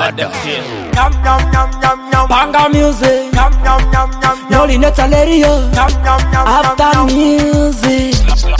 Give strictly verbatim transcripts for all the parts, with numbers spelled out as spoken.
mother. Yum yum yum yum yum. Banga music. Yum yum yum yum yum. Noli Netalerio. Yum yum yum. After music.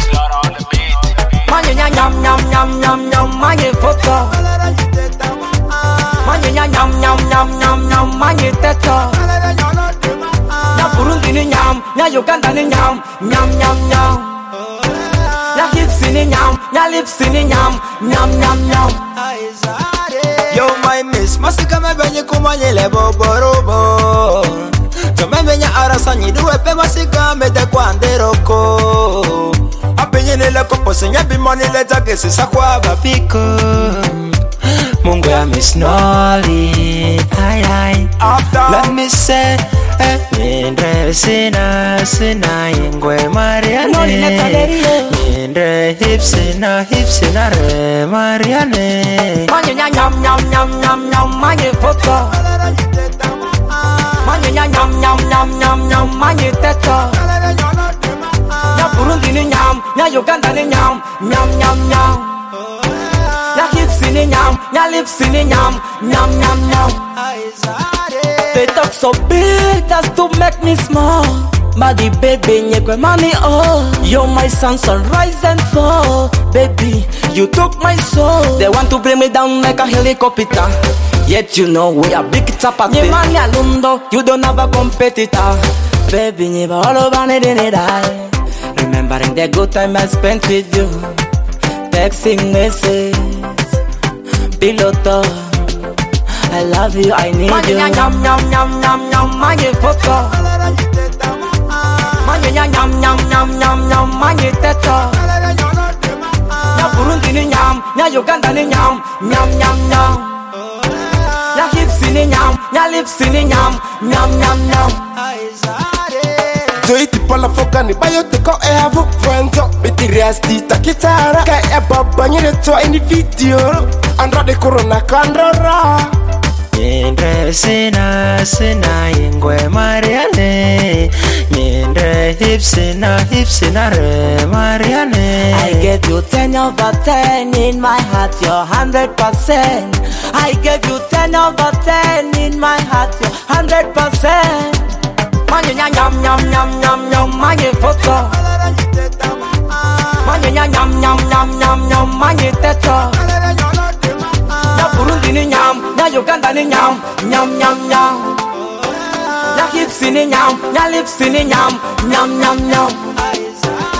Manye nya yum yum yum yum yum. Manye photo. Manye nya yum yum yum yum yum. Manye teto. Nya Burundi ni nyam, nya Uganda ni nyam, nyam nyam nyam. Nya hips ni nyam, nya lips ni nyam, nyam nyam nyam. Yo my miss, masika mebenye kumanye lebo borobo. To mebenye arasanye duwe pe masika mede kwanderoko. Apenye nile kopo senye bimoni leta kesi sakwa bapiko. Mungu ya Miss Noli. Ay ay. Let me say eh, Yendre sina sina ingwe Mariane. Yendre hipsina hipsina re Mariane. Manye nya nyam nyam nyam nyam nyam manye photo. Manye nya nyam nyam nyam nyam nyam manye teto. Nya Burundi ni nyam, nya Uganda ni nyam, nyam nyam nyam. Nya hips ni nyam, nya lips ni nyam, nyam nyam nyam. They talk so big as to make me small. Body baby, nyekwe mami oh. You're my sun, sunrise and fall. Baby, you took my soul. They want to bring me down like a helicopter. Yet you know we are big tapate. Nye mani alundo, you don't have a competitor. Baby, nye ba all over me didn't die. Remembering the good time I spent with you. Texting message, piloto. I love you, I need Manye you. Manye nyam nyam nyam nyam nyam manye photo. Manye nyam nyam nyam nyam nyam manye teto. Nya Burundi ni nyam, nya Uganda ni nyam, nyam nyam nyam. Nya hips ni nyam, nya lips ni nyam, nyam nyam nyam. Joiti pala foka ni bayo te ko e havu Fuento biti riasti ta kitara Ka e baba nyere to ini video Andra de corona kandora Yendre sina sina ingwe Mariane. Yendre hipsina hipsina re Mariane. I gave you ten over ten in my heart, you're hundred percent. I gave you ten over ten in my heart, you're hundred percent. Manye nya nyam nyam nyam nyam nyam manye photo. Manye nya nyam nyam nyam nyam nyam manye teto. Nya Burundi ni nyam, nya Uganda ni nyam, nyam nyam nyam. Nya hips ni nyam, nya lips ni nyam, nyam nyam nyam.